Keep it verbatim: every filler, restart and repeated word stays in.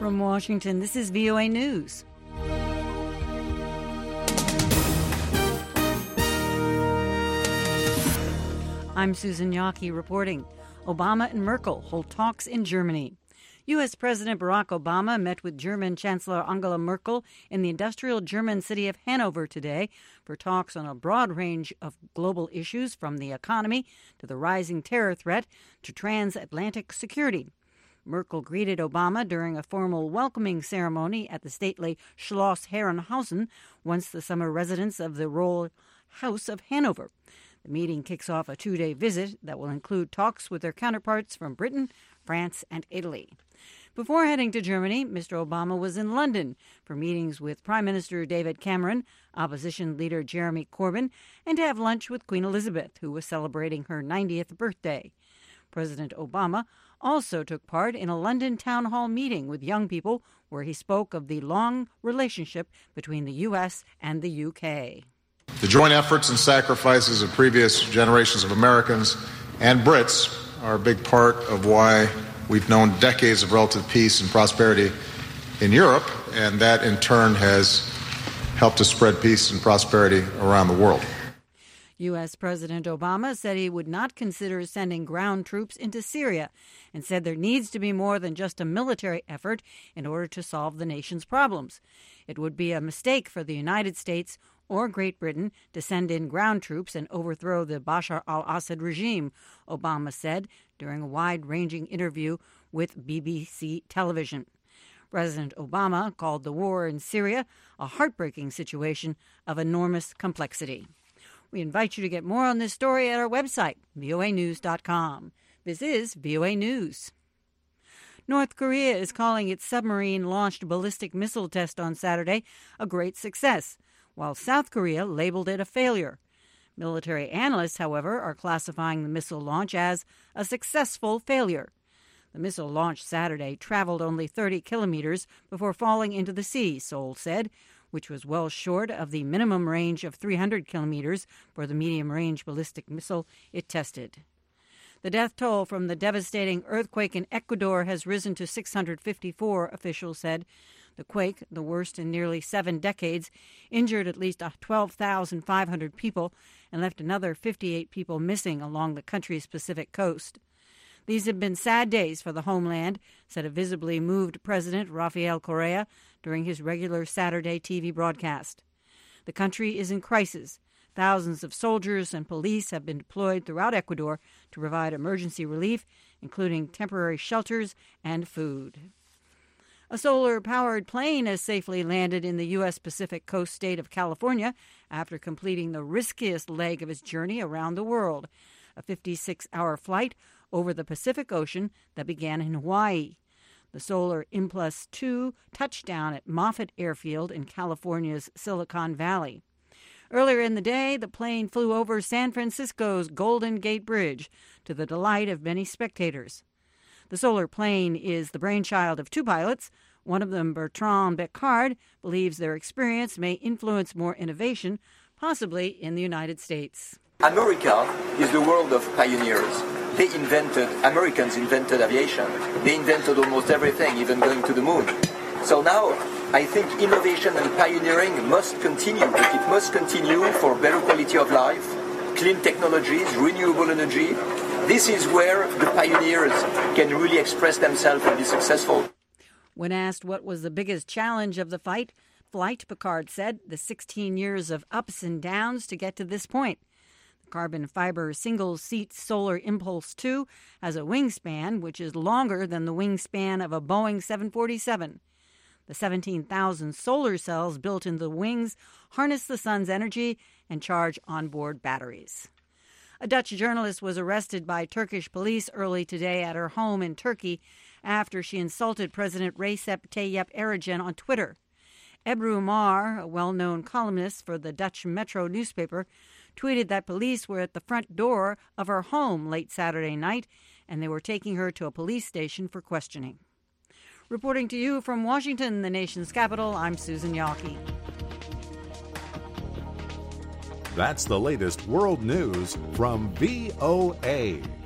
From Washington, this is V O A News. I'm Susan Yockey reporting. Obama and Merkel hold talks in Germany. U S. President Barack Obama met with German Chancellor Angela Merkel in the industrial German city of Hanover today for talks on a broad range of global issues, from the economy to the rising terror threat to transatlantic security. Merkel greeted Obama during a formal welcoming ceremony at the stately Schloss Herrenhausen, once the summer residence of the Royal House of Hanover. The meeting kicks off a two-day visit that will include talks with their counterparts from Britain, France, and Italy. Before heading to Germany, Mister Obama was in London for meetings with Prime Minister David Cameron, opposition leader Jeremy Corbyn, and to have lunch with Queen Elizabeth, who was celebrating her ninetieth birthday. President Obama also took part in a London town hall meeting with young people where he spoke of the long relationship between the U S and the U K. The joint efforts and sacrifices of previous generations of Americans and Brits are a big part of why we've known decades of relative peace and prosperity in Europe, and that in turn has helped to spread peace and prosperity around the world. U S. President Obama said he would not consider sending ground troops into Syria and said there needs to be more than just a military effort in order to solve the nation's problems. It would be a mistake for the United States or Great Britain to send in ground troops and overthrow the Bashar al-Assad regime, Obama said during a wide-ranging interview with B B C television. President Obama called the war in Syria a heartbreaking situation of enormous complexity. We invite you to get more on this story at our website, V O A news dot com. This is V O A News. North Korea is calling its submarine-launched ballistic missile test on Saturday a great success, while South Korea labeled it a failure. Military analysts, however, are classifying the missile launch as a successful failure. The missile launched Saturday traveled only thirty kilometers before falling into the sea, Seoul said, which was well short of the minimum range of three hundred kilometers for the medium-range ballistic missile it tested. The death toll from the devastating earthquake in Ecuador has risen to six hundred fifty-four, officials said. The quake, the worst in nearly seven decades, injured at least twelve thousand five hundred people and left another fifty-eight people missing along the country's Pacific coast. These have been sad days for the homeland, said a visibly moved President Rafael Correa during his regular Saturday T V broadcast. The country is in crisis. Thousands of soldiers and police have been deployed throughout Ecuador to provide emergency relief, including temporary shelters and food. A solar-powered plane has safely landed in the U S. Pacific coast state of California after completing the riskiest leg of its journey around the world, a fifty-six hour flight over the Pacific Ocean that began in Hawaii. The Solar Impulse two touched down at Moffett Airfield in California's Silicon Valley. Earlier in the day, the plane flew over San Francisco's Golden Gate Bridge to the delight of many spectators. The solar plane is the brainchild of two pilots. One of them, Bertrand Piccard, believes their experience may influence more innovation, possibly in the United States. America is the world of pioneers. They invented, Americans invented aviation. They invented almost everything, even going to the moon. So now, I think innovation and pioneering must continue. It must continue for better quality of life, clean technologies, renewable energy. This is where the pioneers can really express themselves and be successful. When asked what was the biggest challenge of the fight, flight, Piccard said the sixteen years of ups and downs to get to this point. The carbon fiber single-seat Solar Impulse two has a wingspan which is longer than the wingspan of a Boeing seven forty-seven. The seventeen thousand solar cells built into the wings harness the sun's energy and charge onboard batteries. A Dutch journalist was arrested by Turkish police early today at her home in Turkey after she insulted President Recep Tayyip Erdogan on Twitter. Ebru Mar, a well-known columnist for the Dutch Metro newspaper, tweeted that police were at the front door of her home late Saturday night and they were taking her to a police station for questioning. Reporting to you from Washington, the nation's capital, I'm Susan Yockey. That's the latest world news from V O A.